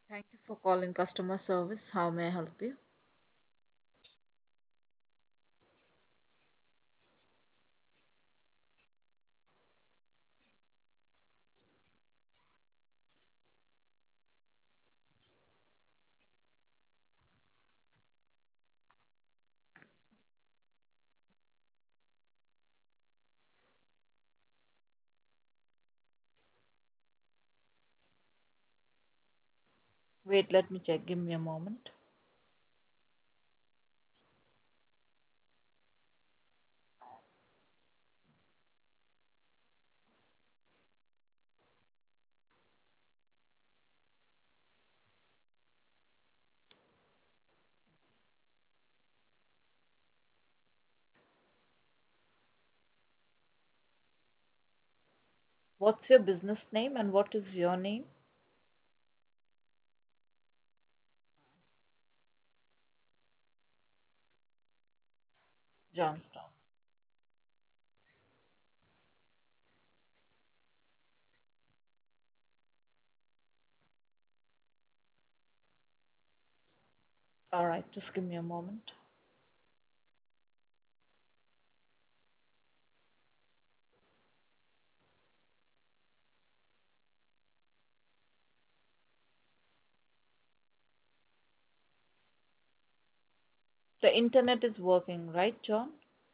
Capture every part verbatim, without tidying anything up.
Thank you for calling customer service. How may I help you? Wait, let me check. Give me a moment. What's your business name and what is your name? Johnstown. All right, just give me a moment. The internet is working, right, John?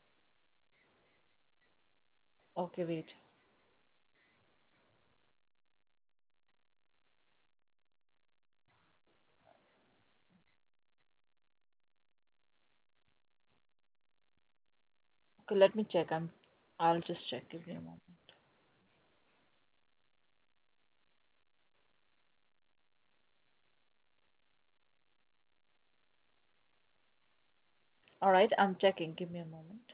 Okay, wait. Okay, let me check. I'm I'll just check. Give me a moment. All right, I'm checking. Give me a moment.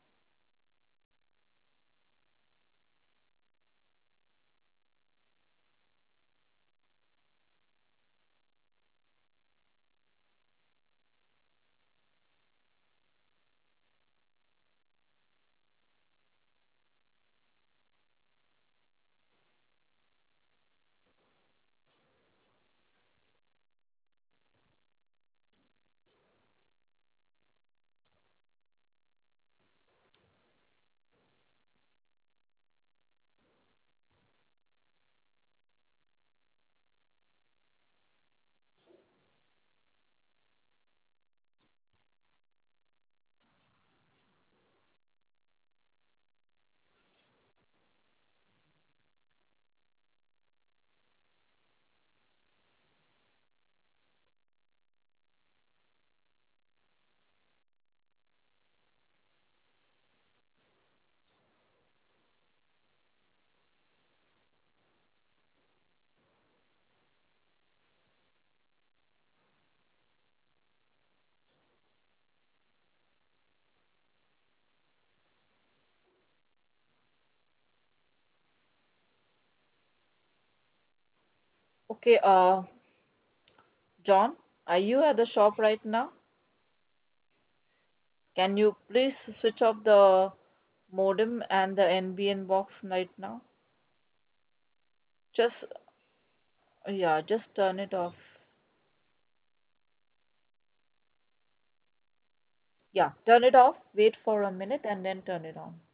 Okay, uh, John, are you at the shop right now? Can you please switch off the modem and the N B N box right now? Just yeah, just turn it off. Yeah, turn it off, wait for a minute, and then turn it on.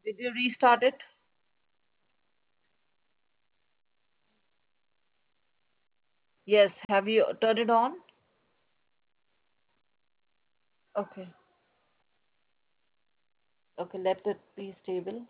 Did you restart it? Yes. Have you turned it on? Okay. Okay, let it be stable.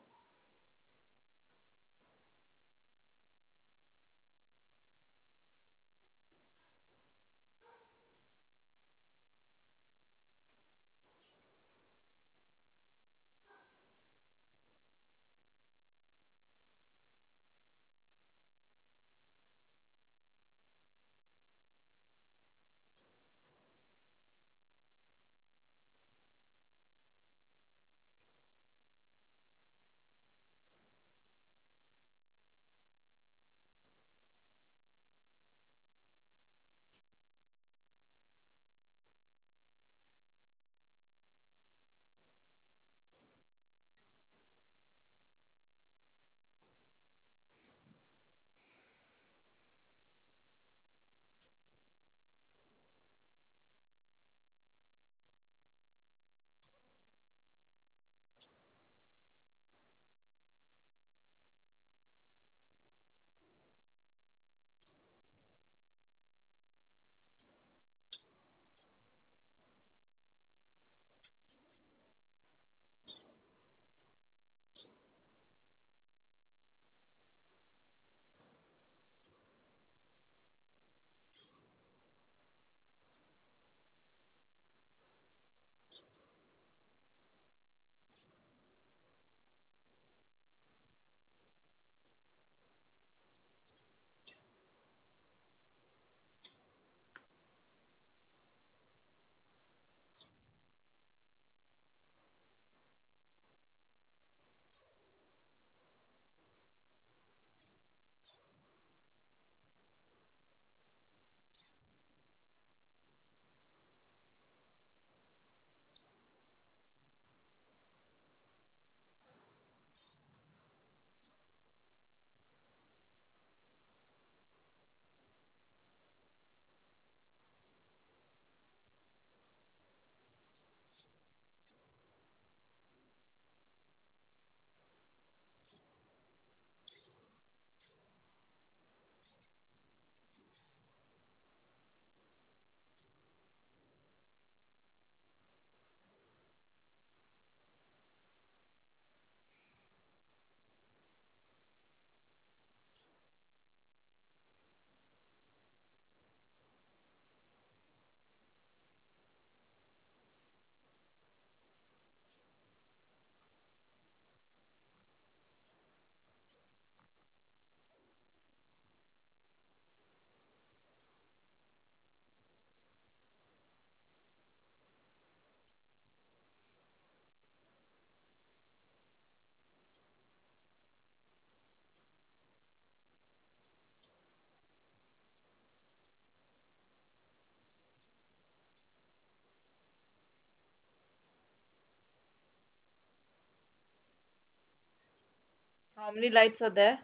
How many lights are there?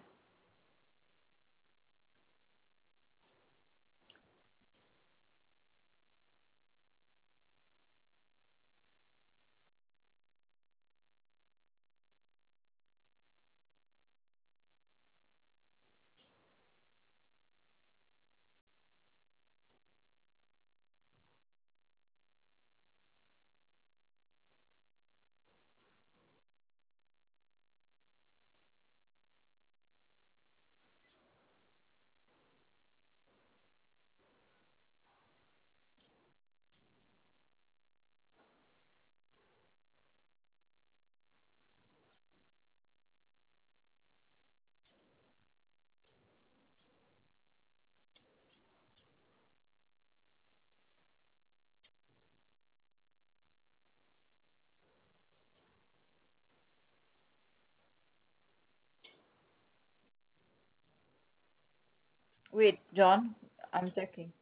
Wait, John, I'm checking.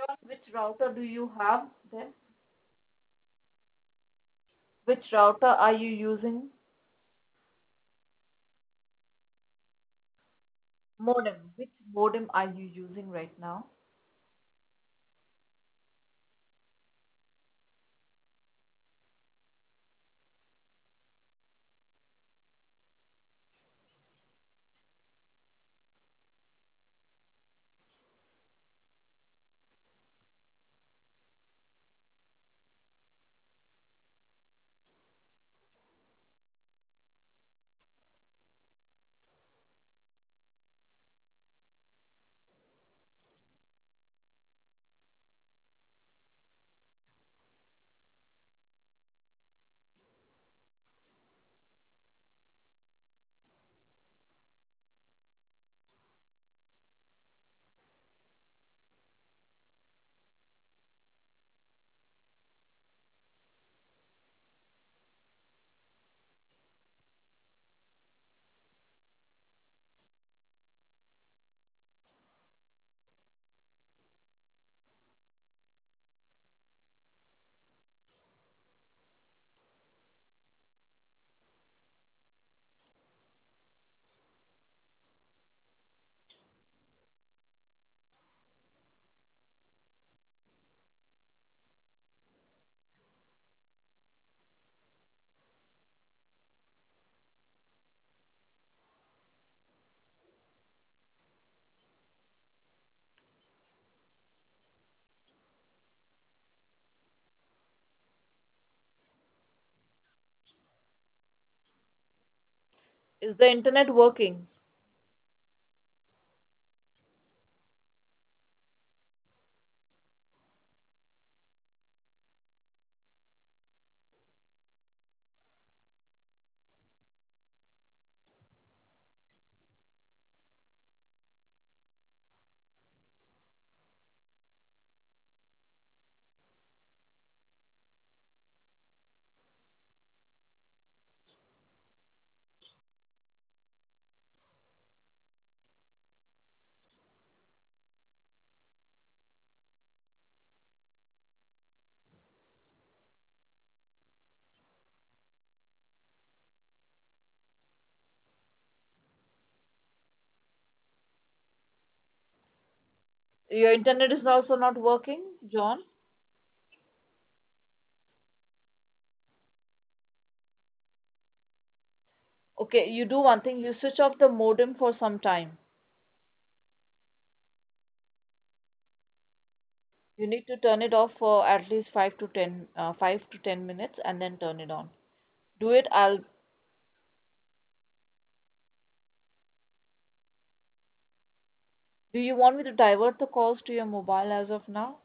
John, which router do you have there? Which router are you using? Modem. Which modem are you using right now? Is the internet working? Your internet is also not working, John? Okay, you do one thing, you switch off the modem for some time. You need to turn it off for at least five to ten, uh, five to ten minutes and then turn it on. Do it. I'll. Do you want me to divert the calls to your mobile as of now?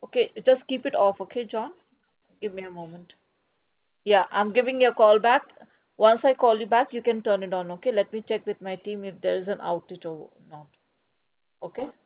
Okay, just keep it off, okay, John? Give me a moment. Yeah, I'm giving you a call back. Once I call you back, you can turn it on, okay? Let me check with my team if there is an outage or not. Okay?